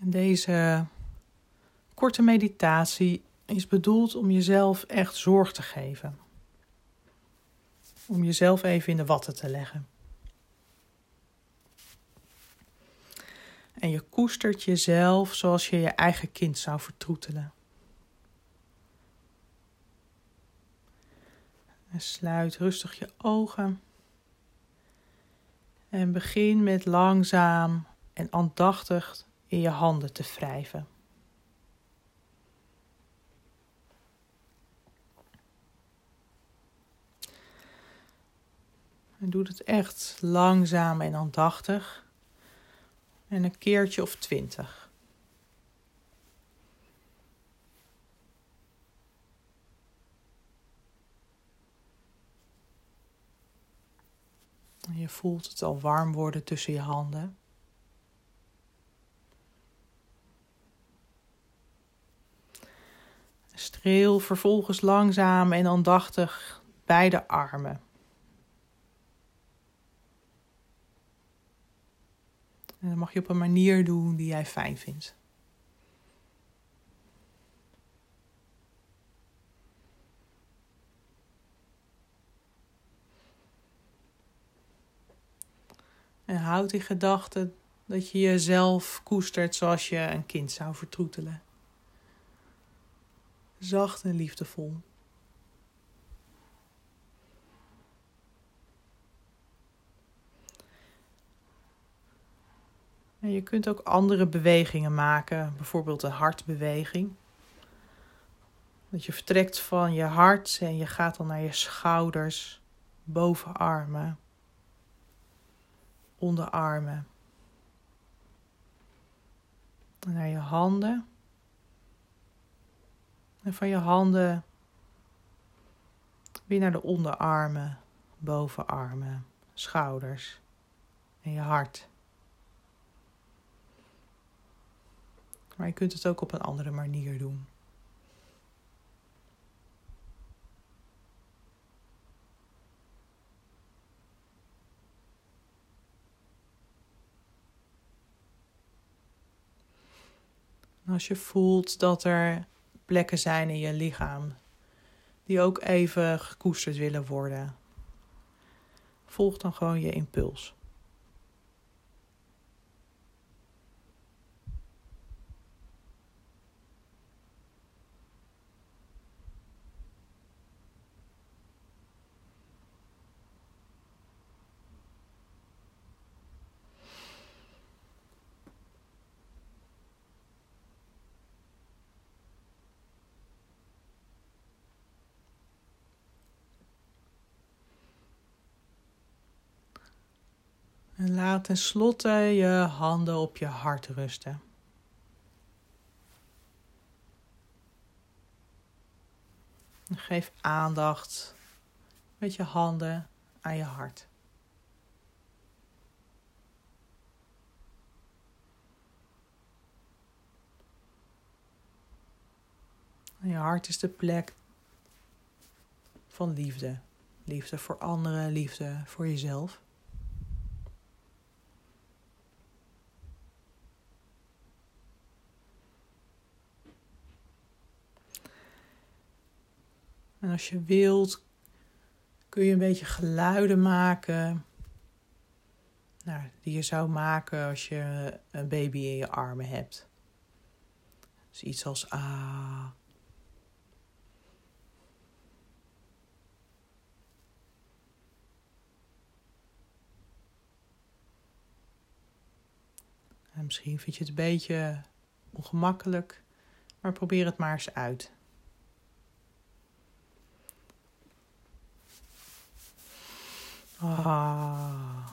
En deze korte meditatie is bedoeld om jezelf echt zorg te geven. Om jezelf even in de watten te leggen. En je koestert jezelf zoals je je eigen kind zou vertroetelen. En sluit rustig je ogen. En begin met langzaam en aandachtig in je handen te wrijven. En doe het echt langzaam en aandachtig. En een keertje of 20. En je voelt het al warm worden tussen je handen. Streel vervolgens langzaam en aandachtig beide armen. En dat mag je op een manier doen die jij fijn vindt. En houd in gedachten dat je jezelf koestert zoals je een kind zou vertroetelen. Zacht en liefdevol. En je kunt ook andere bewegingen maken, bijvoorbeeld een hartbeweging. Dat je vertrekt van je hart en je gaat dan naar je schouders, bovenarmen, onderarmen. En naar je handen. En van je handen weer naar de onderarmen, bovenarmen, schouders en je hart. Maar je kunt het ook op een andere manier doen. Als je voelt dat er plekken zijn in je lichaam die ook even gekoesterd willen worden, volg dan gewoon je impuls. En laat tenslotte je handen op je hart rusten. En geef aandacht met je handen aan je hart. En je hart is de plek van liefde. Liefde voor anderen, liefde voor jezelf. En als je wilt, kun je een beetje geluiden maken. Nou, die je zou maken als je een baby in je armen hebt. Dus iets als ah. En misschien vind je het een beetje ongemakkelijk, maar probeer het maar eens uit. Ah.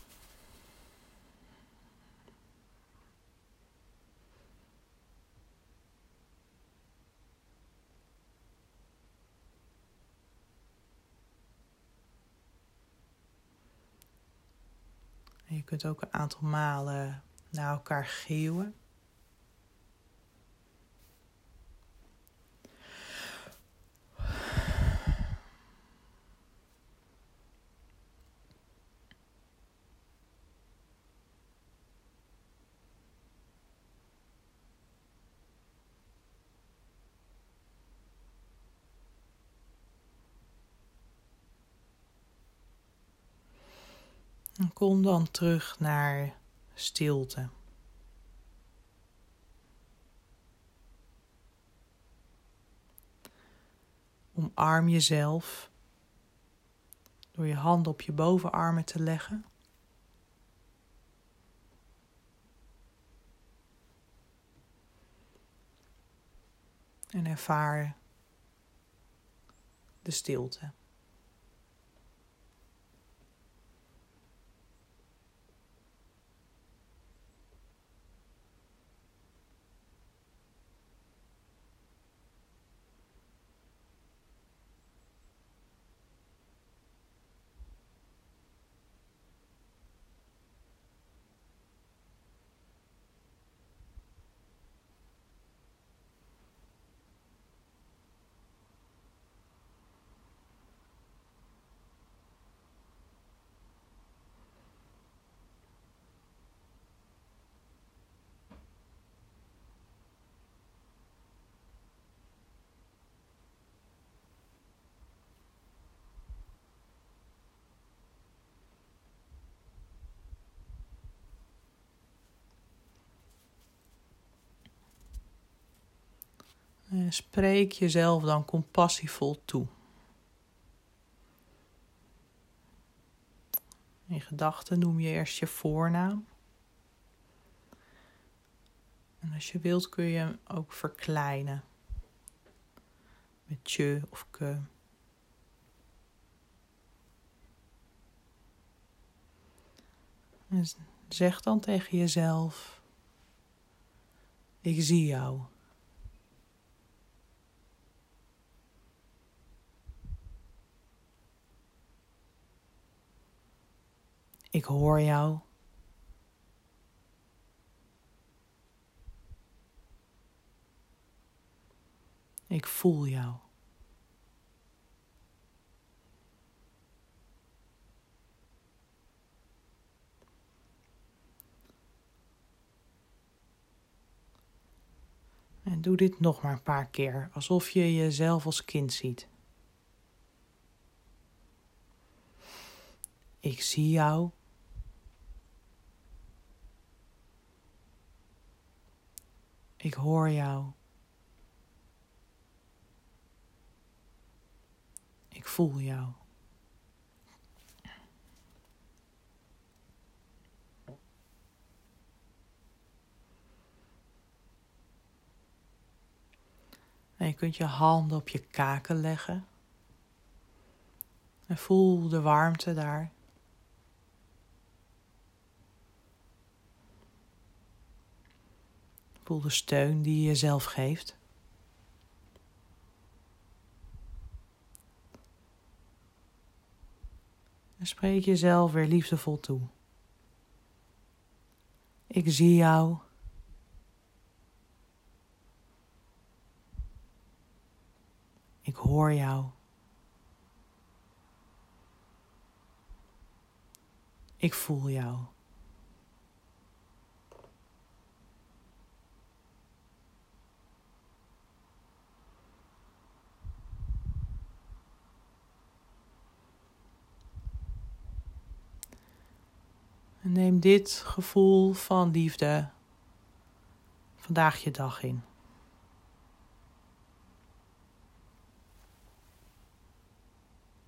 En je kunt ook een aantal malen naar elkaar geeuwen. En kom dan terug naar stilte. Omarm jezelf door je handen op je bovenarmen te leggen. En ervaar de stilte. Spreek jezelf dan compassievol toe. In gedachten noem je eerst je voornaam. En als je wilt kun je hem ook verkleinen. Met je of ke. En zeg dan tegen jezelf: ik zie jou. Ik hoor jou. Ik voel jou. En doe dit nog maar een paar keer, alsof je jezelf als kind ziet. Ik zie jou. Ik hoor jou. Ik voel jou. En je kunt je handen op je kaken leggen. En voel de warmte daar. Voel de steun die je jezelf geeft. En spreek jezelf weer liefdevol toe. Ik zie jou. Ik hoor jou. Ik voel jou. En neem dit gevoel van liefde vandaag je dag in.